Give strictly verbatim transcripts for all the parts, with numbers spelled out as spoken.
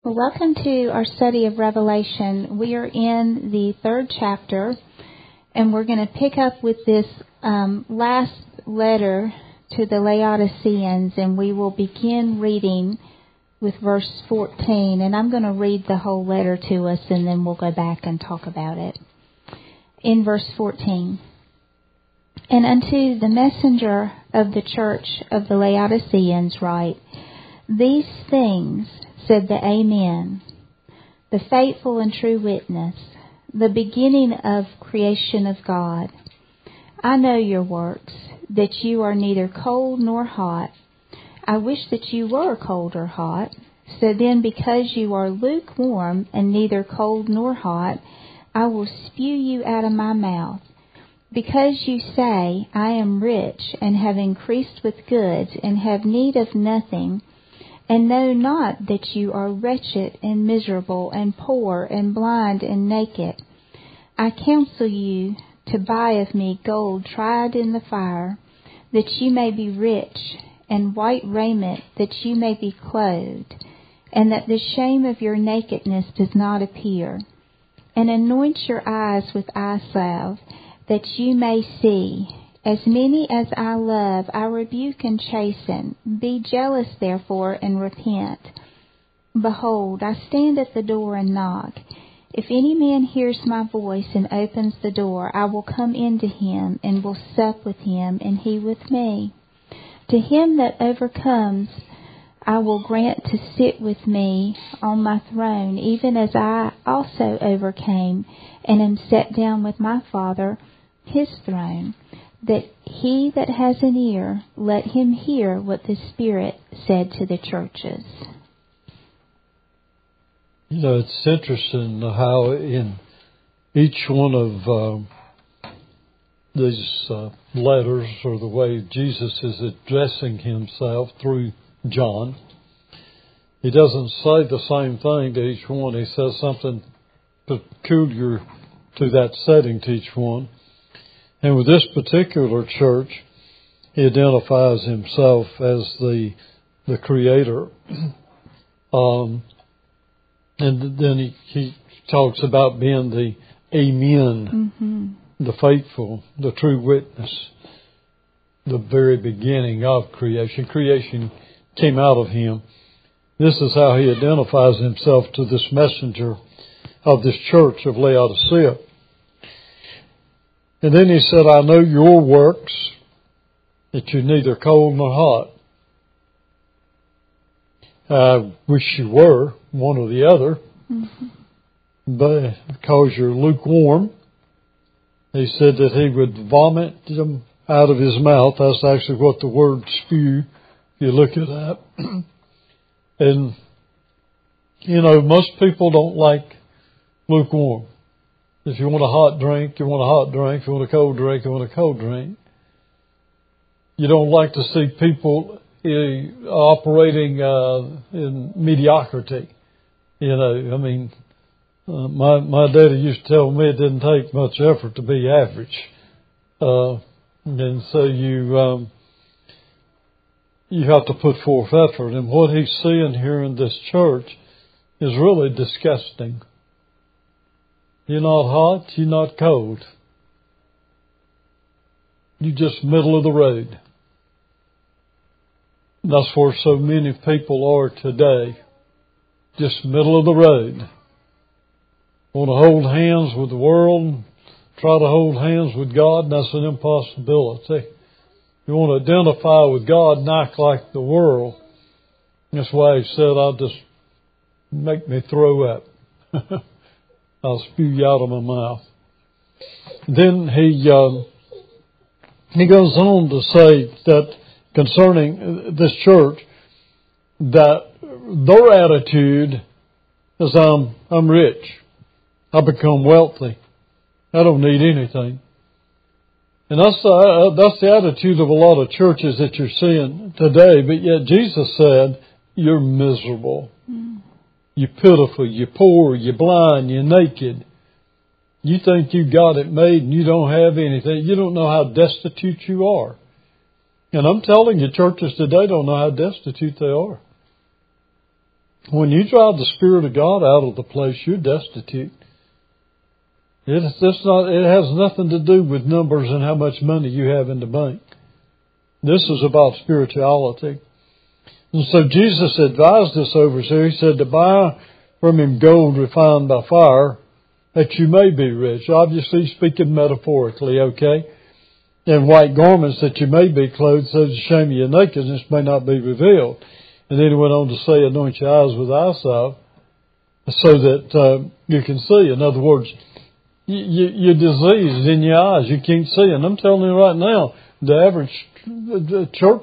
Well, welcome to our study of Revelation. We are in the third chapter, and we're going to pick up with this um, last letter to the Laodiceans, and we will begin reading with verse fourteen. And I'm going to read the whole letter to us, and then we'll go back and talk about it. In verse fourteen, "And unto the messenger of the church of the Laodiceans write, These things said the Amen, the faithful and true witness, the beginning of creation of God. I know your works, that you are neither cold nor hot. I wish that you were cold or hot. So then, because you are lukewarm and neither cold nor hot, I will spew you out of my mouth. Because you say, I am rich and have increased with goods and have need of nothing, and know not that you are wretched and miserable and poor and blind and naked. I counsel you to buy of me gold tried in the fire, that you may be rich, and white raiment, that you may be clothed, and that the shame of your nakedness does not appear. And anoint your eyes with eye salve, that you may see. As many as I love, I rebuke and chasten. Be jealous, therefore, and repent. Behold, I stand at the door and knock. If any man hears my voice and opens the door, I will come into him and will sup with him, and he with me. To him that overcomes, I will grant to sit with me on my throne, even as I also overcame and am set down with my Father, his throne. That he that has an ear, let him hear what the Spirit said to the churches." You know, it's interesting how in each one of uh, these uh, letters, or the way Jesus is addressing himself through John, he doesn't say the same thing to each one. He says something peculiar to that setting to each one. And with this particular church, he identifies himself as the the creator. um, and then he, he talks about being the Amen, mm-hmm. the faithful, the true witness, the very beginning of creation. Creation came out of him. This is how he identifies himself to this messenger of this church of Laodicea. And then he said, I know your works, that you're neither cold nor hot. I wish you were, one or the other, mm-hmm. but because you're lukewarm. He said that he would vomit them out of his mouth. That's actually what the word spew, if you look at that. And, you know, most people don't like lukewarm. If you want a hot drink, you want a hot drink. If you want a cold drink, you want a cold drink. You don't like to see people uh, operating uh, in mediocrity. You know, I mean, uh, my my daddy used to tell me it didn't take much effort to be average. Uh, and so you um, you have to put forth effort. And what he's seeing here in this church is really disgusting. You're not hot, you're not cold. You're just middle of the road. That's where so many people are today. Just middle of the road. Want to hold hands with the world, try to hold hands with God, and that's an impossibility. You want to identify with God and act like the world. That's why he said, I'll just make me throw up. I'll spew you out of my mouth. Then he uh, he goes on to say that concerning this church, that their attitude is, I'm I'm rich, I become wealthy, I don't need anything. And that's the, uh, that's the attitude of a lot of churches that you're seeing today. But yet Jesus said, you're miserable. Mm. You're pitiful, you're poor, you're blind, you're naked. You think you got it made and you don't have anything. You don't know how destitute you are. And I'm telling you, churches today don't know how destitute they are. When you drive the Spirit of God out of the place, you're destitute. It's just not, it has nothing to do with numbers and how much money you have in the bank. This is about spirituality. And so Jesus advised this overseer. He said to buy from him gold refined by fire, that you may be rich. Obviously speaking metaphorically, okay? And white garments that you may be clothed, so the shame of your nakedness may not be revealed. And then he went on to say, anoint your eyes with eye salve, so that uh, you can see. In other words, you, you, you're diseased in your eyes. You can't see. And I'm telling you right now, the average the church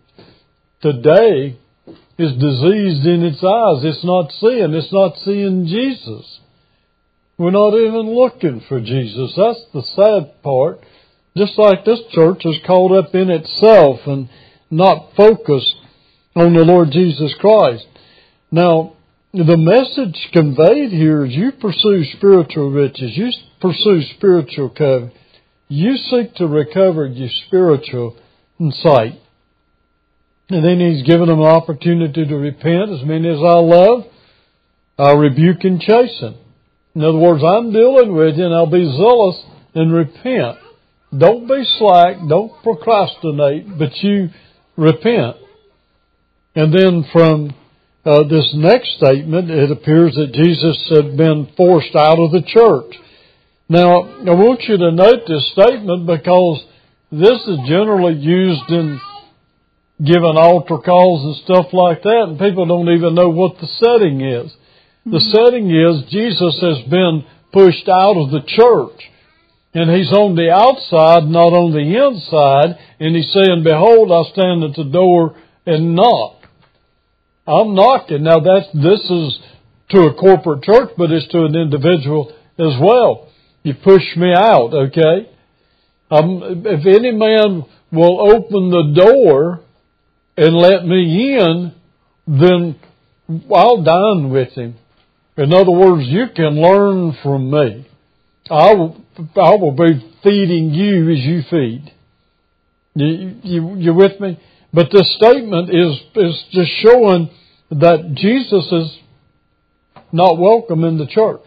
today is diseased in its eyes. It's not seeing. It's not seeing Jesus. We're not even looking for Jesus. That's the sad part. Just like this church is caught up in itself and not focused on the Lord Jesus Christ. Now, the message conveyed here is you pursue spiritual riches. You pursue spiritual covenant. You seek to recover your spiritual sight. And then he's given them an opportunity to repent. As many as I love, I rebuke and chasten. In other words, I'm dealing with you and I'll be zealous and repent. Don't be slack. Don't procrastinate, but you repent. And then from uh, this next statement, it appears that Jesus had been forced out of the church. Now, I want you to note this statement because this is generally used in giving altar calls and stuff like that, and people don't even know what the setting is. Mm-hmm. The setting is Jesus has been pushed out of the church, and He's on the outside, not on the inside, and He's saying, behold, I stand at the door and knock. I'm knocking. Now, that's, this is to a corporate church, but it's to an individual as well. You push me out, okay? Um, if any man will open the door and let me in, then I'll dine with him. In other words, you can learn from me. I will, I will be feeding you as you feed. You, you, you with me? But this statement is, is just showing that Jesus is not welcome in the church.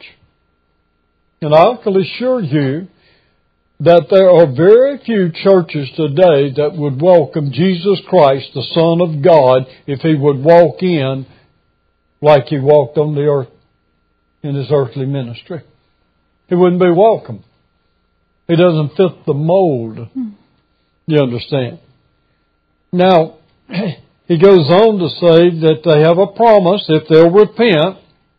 And I can assure you that there are very few churches today that would welcome Jesus Christ, the Son of God, if He would walk in like He walked on the earth in His earthly ministry. He wouldn't be welcome. He doesn't fit the mold. You understand? Now, he goes on to say that they have a promise. If they'll repent,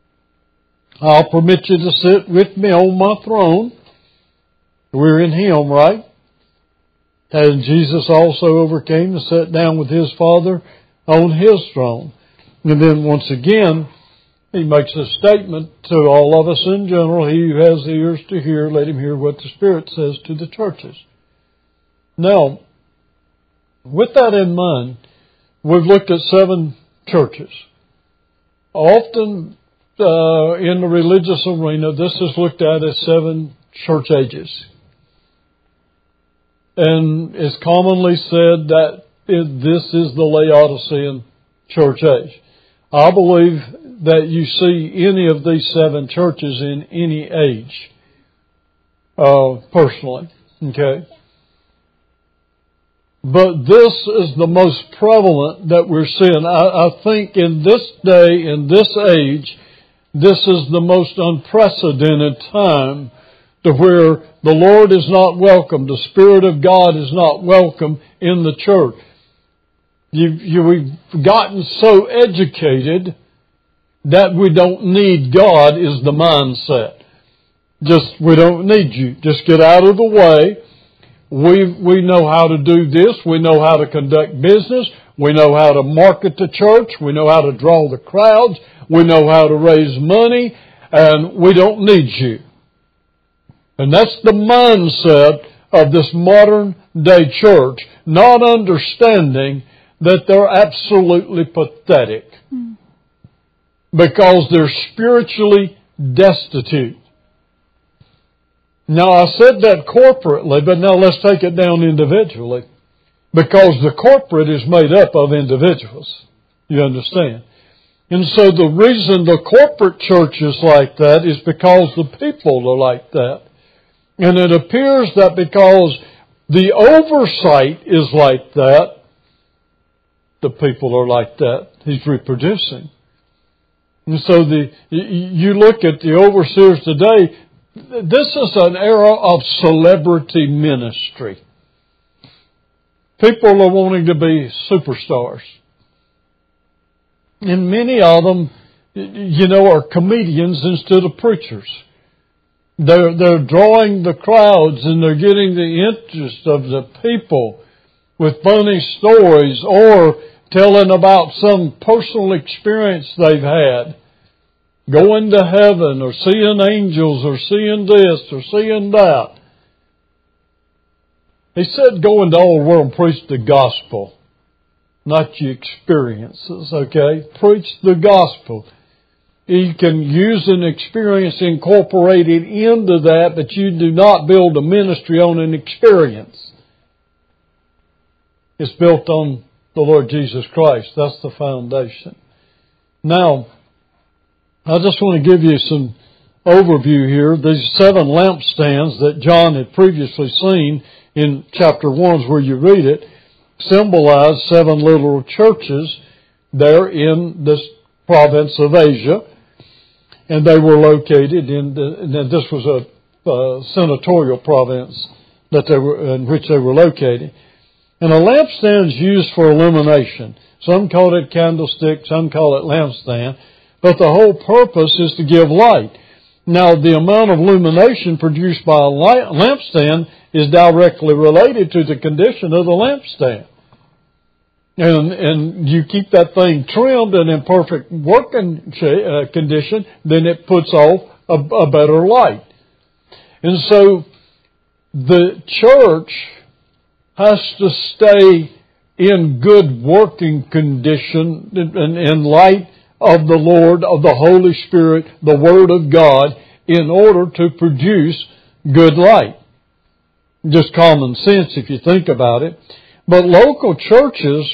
I'll permit you to sit with me on my throne. We're in Him, right? And Jesus also overcame and sat down with His Father on His throne. And then once again, He makes a statement to all of us in general. He who has ears to hear, let him hear what the Spirit says to the churches. Now, with that in mind, we've looked at seven churches. Often uh, in the religious arena, this is looked at as seven church ages. And it's commonly said that it, this is the Laodicean church age. I believe that you see any of these seven churches in any age, uh, personally, okay? But this is the most prevalent that we're seeing. I, I think in this day, in this age, this is the most unprecedented time to where the Lord is not welcome, the Spirit of God is not welcome in the church. You, you, we've gotten so educated that we don't need God is the mindset. Just, we don't need you. Just get out of the way. We, we know how to do this. We know how to conduct business. We know how to market the church. We know how to draw the crowds. We know how to raise money. And we don't need you. And that's the mindset of this modern day church, not understanding that they're absolutely pathetic mm. because they're spiritually destitute. Now, I said that corporately, but now let's take it down individually, because the corporate is made up of individuals. You understand? And so the reason the corporate church is like that is because the people are like that. And it appears that because the oversight is like that, the people are like that. He's reproducing. And so the you look at the overseers today, this is an era of celebrity ministry. People are wanting to be superstars. And many of them, you know, are comedians instead of preachers. They're, they're drawing the crowds and they're getting the interest of the people with funny stories or telling about some personal experience they've had. Going to heaven or seeing angels or seeing this or seeing that. He said go into all the world and preach the gospel. Not your experiences, okay? Preach the gospel. You can use an experience incorporated into that, but you do not build a ministry on an experience. It's built on the Lord Jesus Christ. That's the foundation. Now, I just want to give you some overview here. These seven lampstands that John had previously seen in chapter one, where you read it, symbolize seven little churches there in this province of Asia. And they were located in, the, and this was a uh, senatorial province that they were, in which they were located. And a lampstand is used for illumination. Some call it candlestick, some call it lampstand. But the whole purpose is to give light. Now, the amount of illumination produced by a lampstand is directly related to the condition of the lampstand. And, and you keep that thing trimmed and in perfect working uh, condition, then it puts off a, a better light. And so the church has to stay in good working condition and in light of the Lord, of the Holy Spirit, the Word of God, in order to produce good light. Just common sense if you think about it. But local churches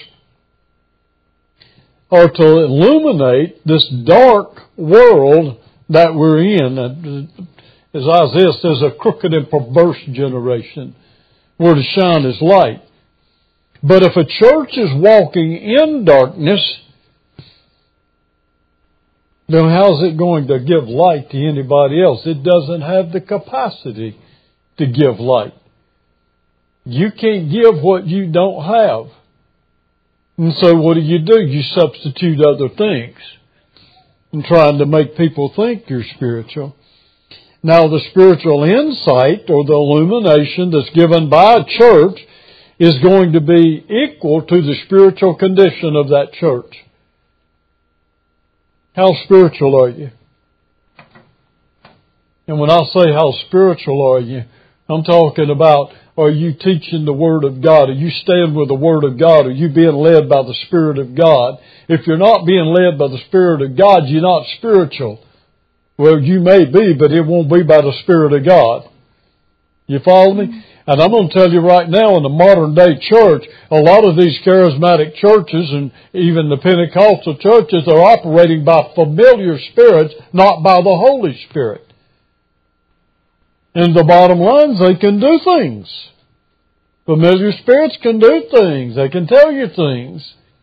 are to illuminate this dark world that we're in. As Isaiah says, a crooked and perverse generation. We're to shine as light. But if a church is walking in darkness, then how's it going to give light to anybody else? It doesn't have the capacity to give light. You can't give what you don't have. And so what do you do? You substitute other things and trying to make people think you're spiritual. Now the spiritual insight or the illumination that's given by a church is going to be equal to the spiritual condition of that church. How spiritual are you? And when I say how spiritual are you, I'm talking about, are you teaching the Word of God? Are you staying with the Word of God? Are you being led by the Spirit of God? If you're not being led by the Spirit of God, you're not spiritual. Well, you may be, but it won't be by the Spirit of God. You follow me? And I'm going to tell you right now, in the modern day church, a lot of these charismatic churches and even the Pentecostal churches are operating by familiar spirits, not by the Holy Spirit. And the bottom line is they can do things. Familiar spirits can do things. They can tell you things.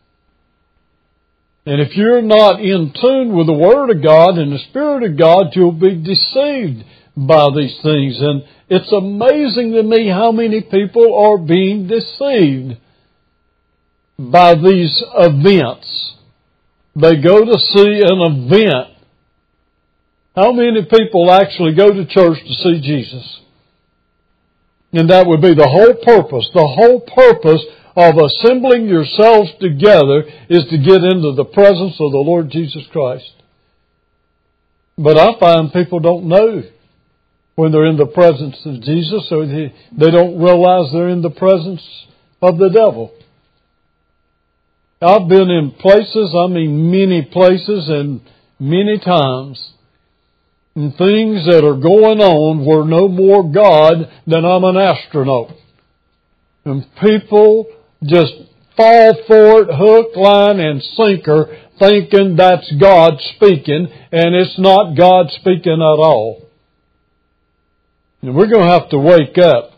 And if you're not in tune with the Word of God and the Spirit of God, you'll be deceived by these things. And it's amazing to me how many people are being deceived by these events. They go to see an event. How many people actually go to church to see Jesus? And that would be the whole purpose. The whole purpose of assembling yourselves together is to get into the presence of the Lord Jesus Christ. But I find people don't know when they're in the presence of Jesus, or they, they don't realize they're in the presence of the devil. I've been in places, I mean many places and many times, and things that are going on were no more God than I'm an astronaut. And people just fall for it hook, line, and sinker, thinking that's God speaking, and it's not God speaking at all. And we're going to have to wake up.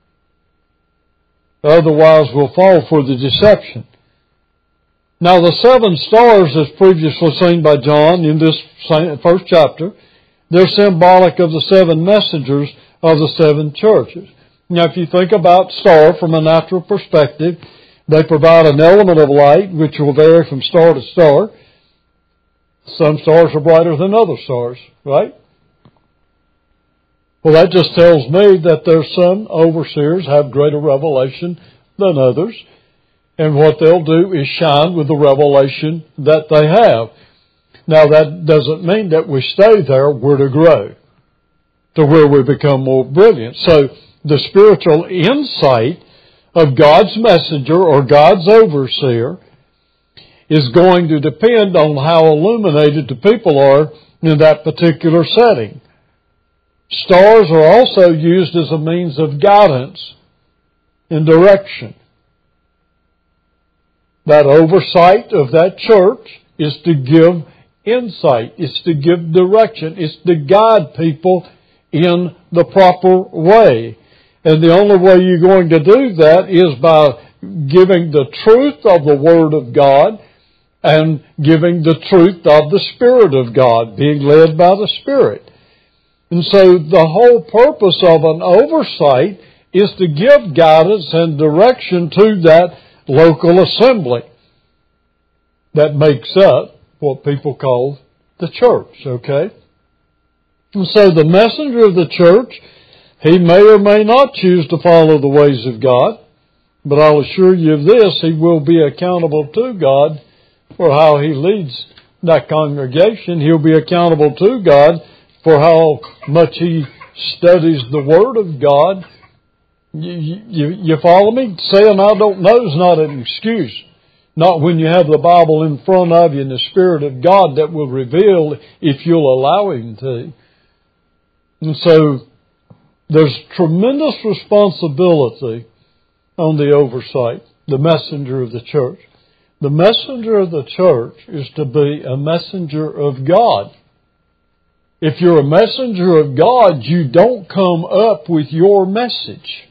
Otherwise we'll fall for the deception. Now the seven stars, as previously seen by John in this first chapter, they're symbolic of the seven messengers of the seven churches. Now if you think about star from a natural perspective, they provide an element of light which will vary from star to star. Some stars are brighter than other stars, right? Well, that just tells me that there's some overseers have greater revelation than others. And what they'll do is shine with the revelation that they have. Now, that doesn't mean that we stay there. We're to grow to where we become more brilliant. So, the spiritual insight of God's messenger or God's overseer is going to depend on how illuminated the people are in that particular setting. Stars are also used as a means of guidance and direction. That oversight of that church is to give insight. It's to give direction. It's to guide people in the proper way. And the only way you're going to do that is by giving the truth of the Word of God and giving the truth of the Spirit of God, being led by the Spirit. And so the whole purpose of an oversight is to give guidance and direction to that local assembly that makes up what people call the church, okay? And so the messenger of the church, he may or may not choose to follow the ways of God, but I'll assure you of this, he will be accountable to God for how he leads that congregation. He'll be accountable to God for how much he studies the Word of God. You, you, you follow me? Saying I don't know is not an excuse. Not when you have the Bible in front of you and the Spirit of God that will reveal if you'll allow Him to. And so there's tremendous responsibility on the oversight, the messenger of the church. The messenger of the church is to be a messenger of God. If you're a messenger of God, you don't come up with your message.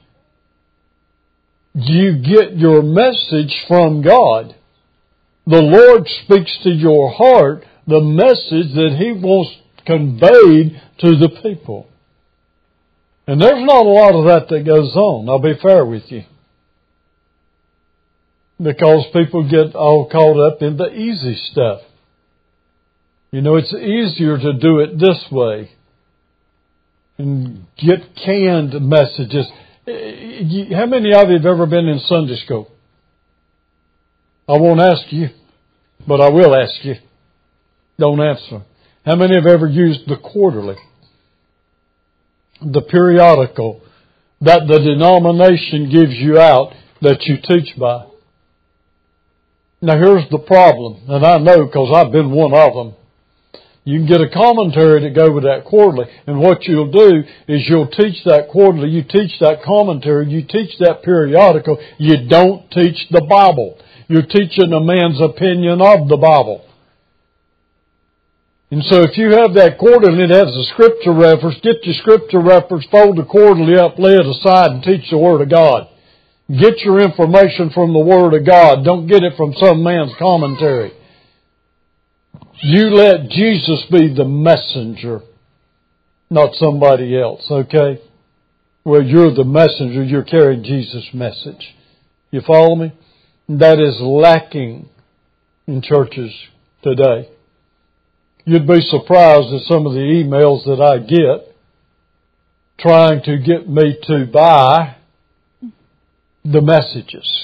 You get your message from God. The Lord speaks to your heart the message that He wants conveyed to the people. And there's not a lot of that that goes on. I'll be fair with you. Because people get all caught up in the easy stuff. You know, it's easier to do it this way and get canned messages. How many of you have ever been in Sunday school? I won't ask you, but I will ask you. Don't answer. How many have ever used the quarterly, the periodical that the denomination gives you out that you teach by? Now here's the problem, and I know because I've been one of them. You can get a commentary to go with that quarterly. And what you'll do is you'll teach that quarterly, you teach that commentary, you teach that periodical. You don't teach the Bible. You're teaching a man's opinion of the Bible. And so if you have that quarterly and it has a scripture reference, get your scripture reference, fold the quarterly up, lay it aside, and teach the Word of God. Get your information from the Word of God. Don't get it from some man's commentary. You let Jesus be the messenger, not somebody else, okay? Well, you're the messenger. You're carrying Jesus' message. You follow me? That is lacking in churches today. You'd be surprised at some of the emails that I get trying to get me to buy the messages.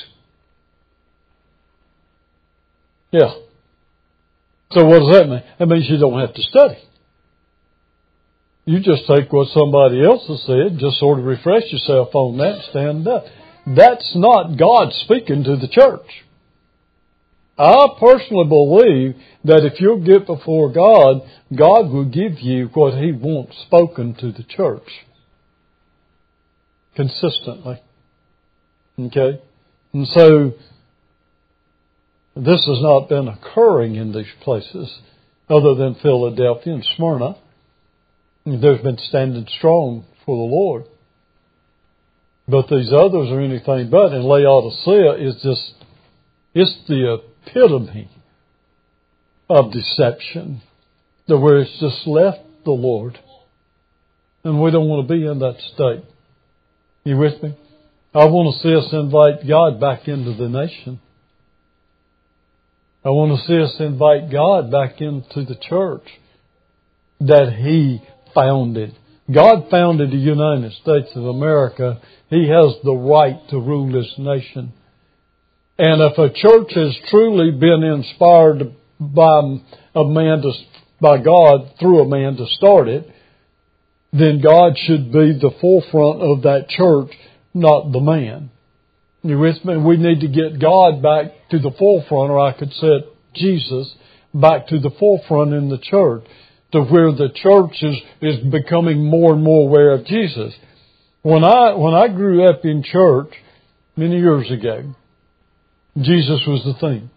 Yeah. So what does that mean? That means you don't have to study. You just take what somebody else has said, just sort of refresh yourself on that, stand up. That's not God speaking to the church. I personally believe that if you'll get before God, God will give you what He wants spoken to the church. Consistently. Okay? And so, This has not been occurring in these places other than Philadelphia and Smyrna. There's been standing strong for the Lord. But these others are anything but. And Laodicea is just, it's the epitome of deception. The where it's just left the Lord. And we don't want to be in that state. You with me? I want to see us invite God back into the nation. I want to see us invite God back into the church that He founded. God founded the United States of America. He has the right to rule this nation. And if a church has truly been inspired by a man to, by God through a man to start it, then God should be the forefront of that church, not the man. You with me? We need to get God back to the forefront, or I could say Jesus back to the forefront in the church, to where the church is, is becoming more and more aware of Jesus. When I when I grew up in church many years ago, Jesus was the thing.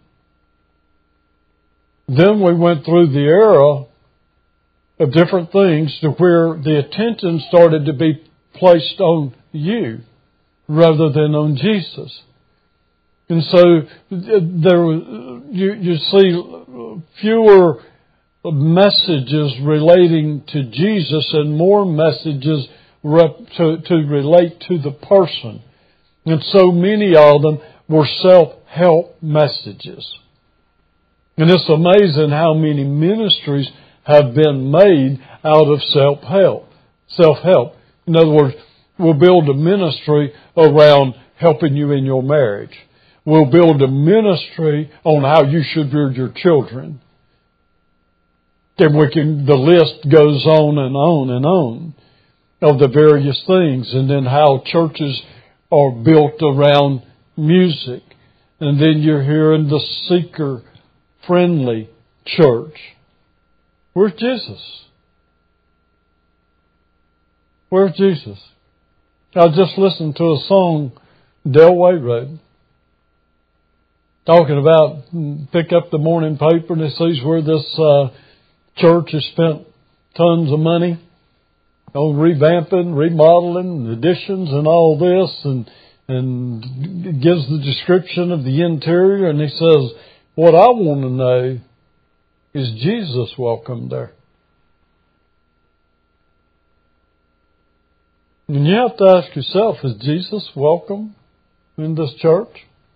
Then we went through the era of different things to where the attention started to be placed on you rather than on Jesus. And so there you, you see fewer messages relating to Jesus and more messages rep, to, to relate to the person. And so many of them were self-help messages. And it's amazing how many ministries have been made out of self-help. Self-help. In other words, we'll build a ministry around helping you in your marriage. We'll build a ministry on how you should rear your children. Then we can, the list goes on and on and on of the various things. And then how churches are built around music. And then you're hearing the seeker-friendly church. Where's Jesus? Where's Jesus? I just listened to a song Delway wrote, talking about, pick up the morning paper and it sees where this uh, church has spent tons of money on revamping, remodeling, additions and all this, and and gives the description of the interior, and he says, what I want to know is Jesus welcome there? And you have to ask yourself, is Jesus welcome in this church?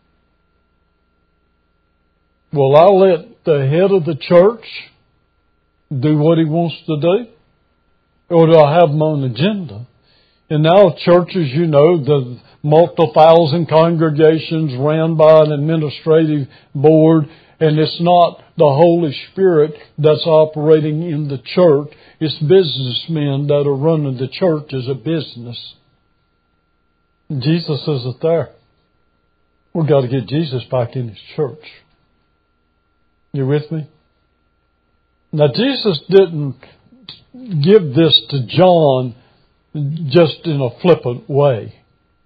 Will I let the head of the church do what he wants to do? Or do I have my own agenda? And now churches, you know, the multi-thousand congregations ran by an administrative board, and it's not the Holy Spirit that's operating in the church. It's businessmen that are running the church as a business. Jesus isn't there. We've got to get Jesus back in His church. You with me? Now, Jesus didn't give this to John just in a flippant way.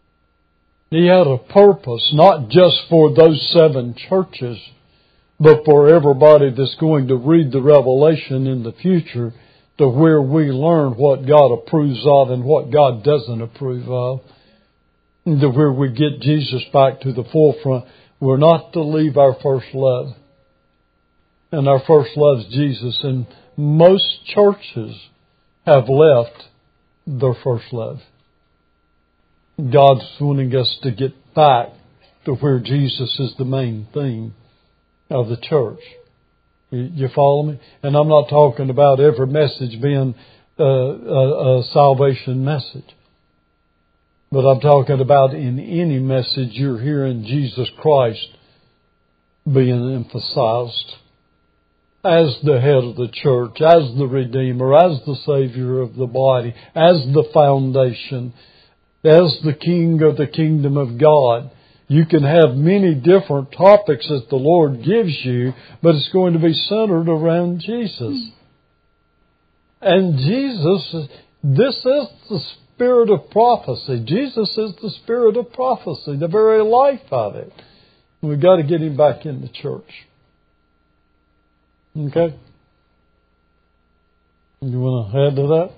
He had a purpose, not just for those seven churches, but for everybody that's going to read the Revelation in the future, to where we learn what God approves of and what God doesn't approve of. And to where we get Jesus back to the forefront. We're not to leave our first love. And our first love is Jesus. And most churches have left their first love. God's wanting us to get back to where Jesus is the main theme of the church. You, you follow me? And I'm not talking about every message being uh, a, a salvation message. But I'm talking about in any message you're hearing Jesus Christ being emphasized as the head of the church, as the Redeemer, as the Savior of the body, as the foundation, as the King of the kingdom of God. You can have many different topics that the Lord gives you, but it's going to be centered around Jesus. And Jesus, this is the spirit of prophecy. Jesus is the spirit of prophecy, the very life of it. We've got to get him back in the church. Okay? You want to add to that?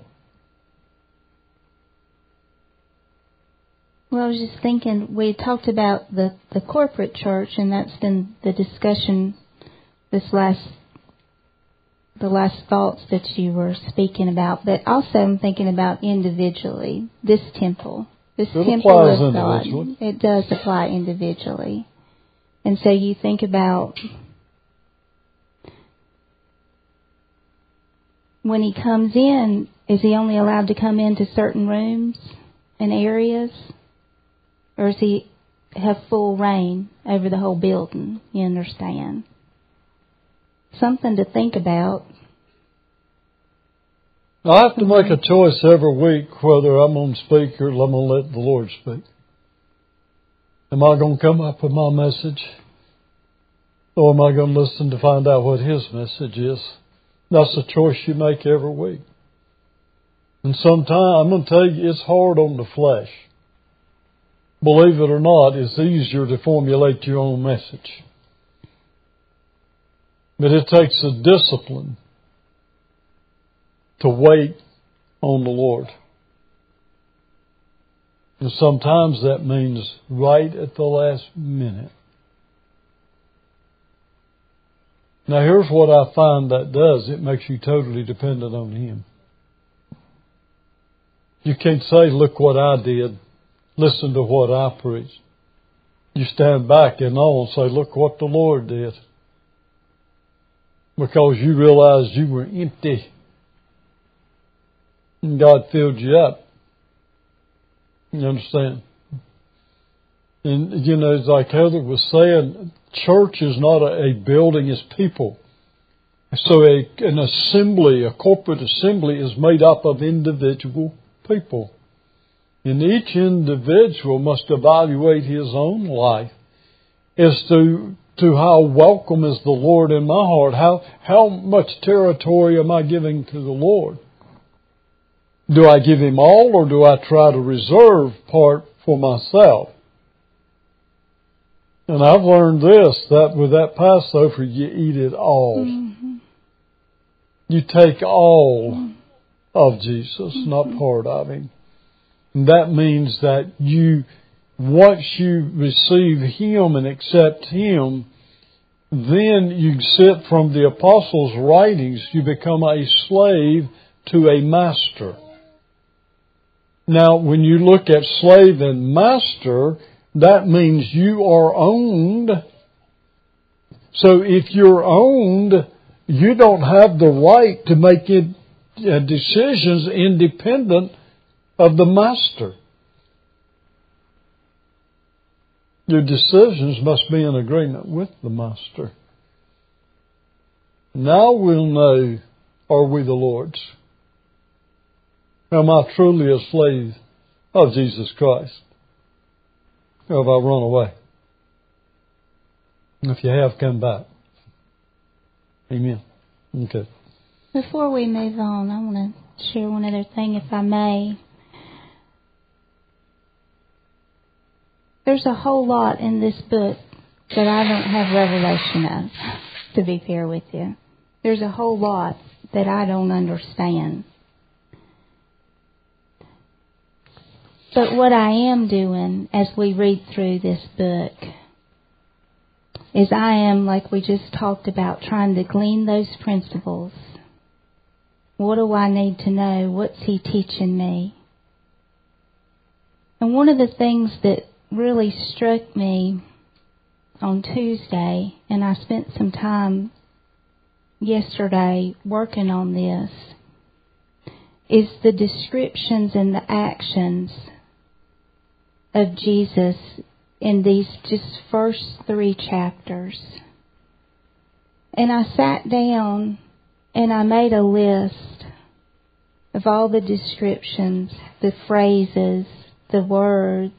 Well, I was just thinking, we talked about the, the corporate church, and that's been the discussion this last, the last thoughts that you were speaking about. But also I'm thinking about individually, this temple, this it temple of God. Individually. It does apply individually. And so you think about when he comes in, is he only allowed to come into certain rooms and areas? Or does he have full reign over the whole building? You understand? Something to think about. I have to make a choice every week whether I'm going to speak or I'm going to let the Lord speak. Am I going to come up with my message? Or am I going to listen to find out what His message is? That's a choice you make every week. And sometimes, I'm going to tell you, it's hard on the flesh. Believe it or not, it's easier to formulate your own message. But it takes a discipline to wait on the Lord. And sometimes that means right at the last minute. Now here's what I find that does. It makes you totally dependent on Him. You can't say, look what I did. Listen to what I preached. You stand back and all and say, look what the Lord did. Because you realized you were empty. And God filled you up. You understand? And, you know, it's like Heather was saying, church is not a, a building, it's people. So a, an assembly, a corporate assembly is made up of individual people. And each individual must evaluate his own life as to, to how welcome is the Lord in my heart. How, how much territory am I giving to the Lord? Do I give Him all, or do I try to reserve part for myself? And I've learned this, that with that Passover, you eat it all. Mm-hmm. You take all mm-hmm. of Jesus, mm-hmm. not part of Him. And that means that you, once you receive Him and accept Him, then you sit from the Apostles' writings, you become a slave to a master. Now, when you look at slave and master, that means you are owned. So if you're owned, you don't have the right to make it, uh, decisions independent of the master. Your decisions must be in agreement with the master. Now we'll know, are we the Lord's? Am I truly a slave of Jesus Christ? Or have I run away? If you have, come back. Amen. Okay. Before we move on, I want to share one other thing, if I may. There's a whole lot in this book that I don't have revelation of, to be fair with you. There's a whole lot that I don't understand. But what I am doing as we read through this book is I am, like we just talked about, trying to glean those principles. What do I need to know? What's He teaching me? And one of the things that really struck me on Tuesday, and I spent some time yesterday working on this, is the descriptions and the actions of Jesus in these just first three chapters. And I sat down and I made a list of all the descriptions, the phrases, the words,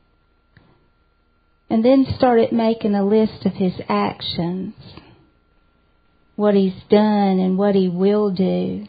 and then started making a list of His actions, what He's done and what He will do.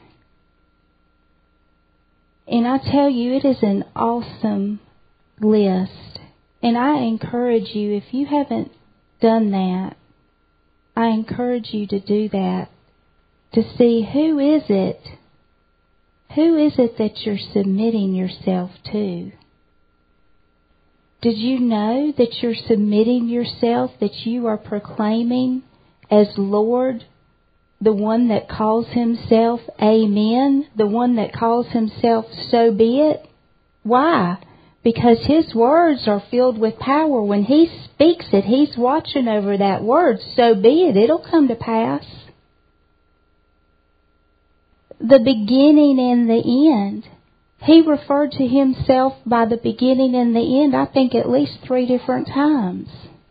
And I tell you, it is an awesome list. And I encourage you, if you haven't done that, I encourage you to do that, to see who is it, who is it that you're submitting yourself to. Did you know that you're submitting yourself, that you are proclaiming as Lord the one that calls himself Amen, the one that calls himself so be it? Why? Because his words are filled with power. When he speaks it, he's watching over that word. So be it. It'll come to pass. The beginning and the end. He referred to himself by the beginning and the end, I think at least three different times.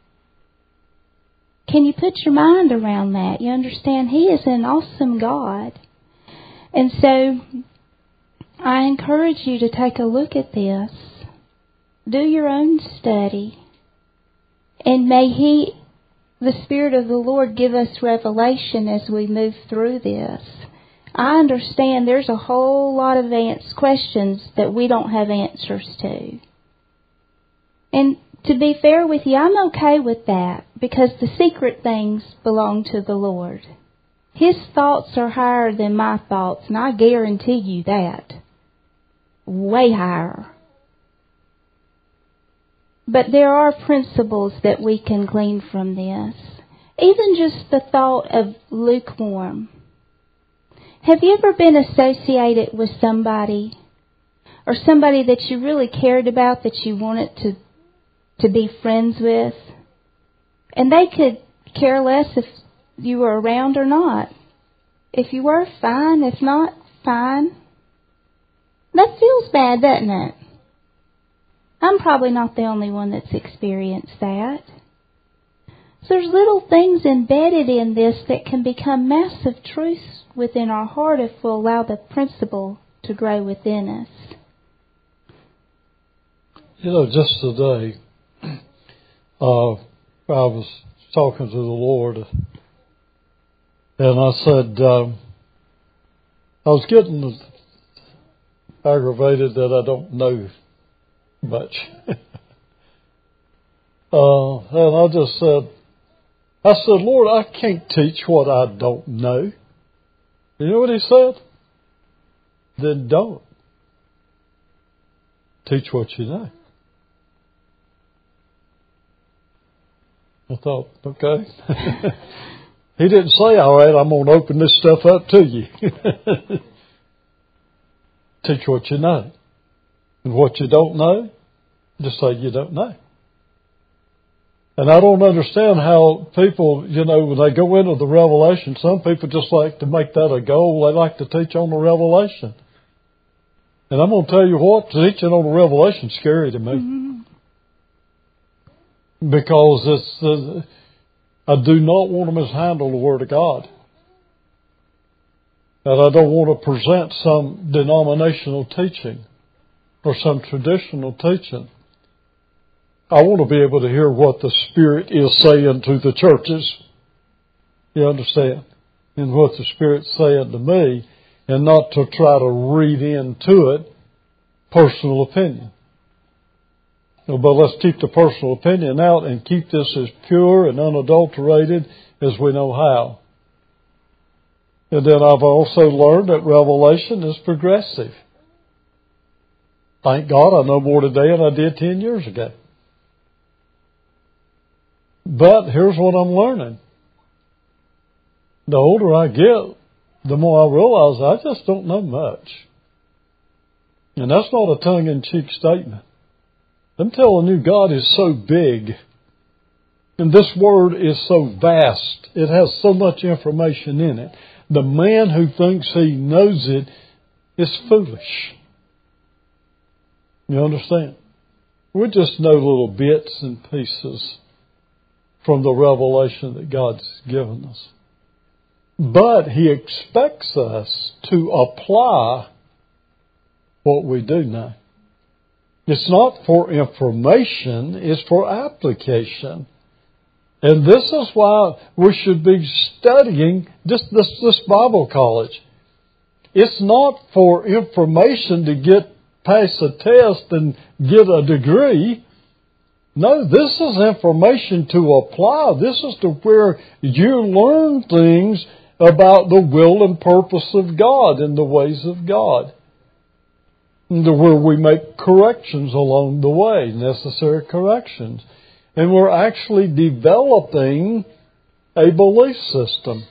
Can you put your mind around that? You understand? He is an awesome God. And so I encourage you to take a look at this. Do your own study. And may He, the Spirit of the Lord, give us revelation as we move through this. I understand there's a whole lot of answers, questions that we don't have answers to. And to be fair with you, I'm okay with that, because the secret things belong to the Lord. His thoughts are higher than my thoughts, and I guarantee you that. Way higher. But there are principles that we can glean from this. Even just the thought of lukewarm. Have you ever been associated with somebody, or somebody that you really cared about, that you wanted to to be friends with, and they could care less if you were around or not? If you were, fine. If not, fine. That feels bad, doesn't it? I'm probably not the only one that's experienced that. So there's little things embedded in this that can become massive truths within our heart if we'll allow the principle to grow within us. You know, just today, uh, I was talking to the Lord, and I said, um, I was getting aggravated that I don't know much. uh, and I just said, I said, Lord, I can't teach what I don't know. You know what He said? Then don't. Teach what you know. I thought, okay. He didn't say, all right, I'm going to open this stuff up to you. Teach what you know. And what you don't know, just say you don't know. And I don't understand how people, you know, when they go into the revelation, some people just like to make that a goal. They like to teach on the revelation. And I'm going to tell you what, teaching on the revelation is scary to me. Mm-hmm. Because it's, uh, I do not want to mishandle the Word of God. And I don't want to present some denominational teaching or some traditional teaching. I want to be able to hear what the Spirit is saying to the churches. You understand? And what the Spirit's saying to me, and not to try to read into it personal opinion. But let's keep the personal opinion out and keep this as pure and unadulterated as we know how. And then I've also learned that revelation is progressive. Thank God I know more today than I did ten years ago. But here's what I'm learning. The older I get, the more I realize I just don't know much. And that's not a tongue-in-cheek statement. I'm telling you, God is so big. And this Word is so vast. It has so much information in it. The man who thinks he knows it is foolish. You understand? We just know little bits and pieces from the revelation that God's given us. But He expects us to apply what we do know. It's not for information, it's for application. And this is why we should be studying this, this, this Bible college. It's not for information to get past a test and get a degree. No, this is information to apply. This is to where you learn things about the will and purpose of God and the ways of God. And to where we make corrections along the way, necessary corrections. And we're actually developing a belief system.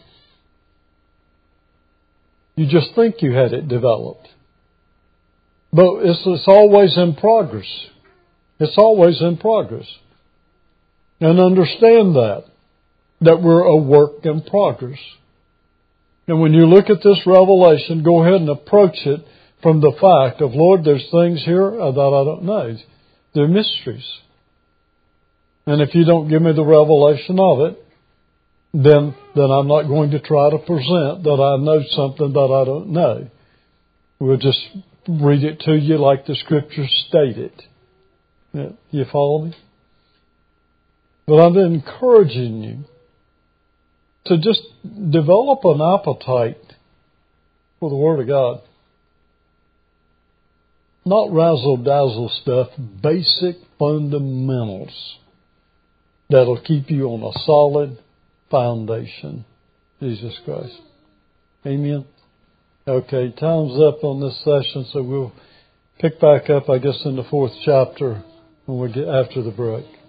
You just think you had it developed. But it's, it's always in progress. It's always in progress. And understand that. That we're a work in progress. And when you look at this revelation, go ahead and approach it from the fact of, Lord, there's things here that I don't know. They're mysteries. And if you don't give me the revelation of it, then, then I'm not going to try to present that I know something that I don't know. We'll just read it to you like the Scriptures state it. You follow me? But I'm encouraging you to just develop an appetite for the Word of God. Not razzle-dazzle stuff, basic fundamentals that'll keep you on a solid foundation. Jesus Christ. Amen. Okay, time's up on this session, so we'll pick back up, I guess, in the fourth chapter when we get after the break.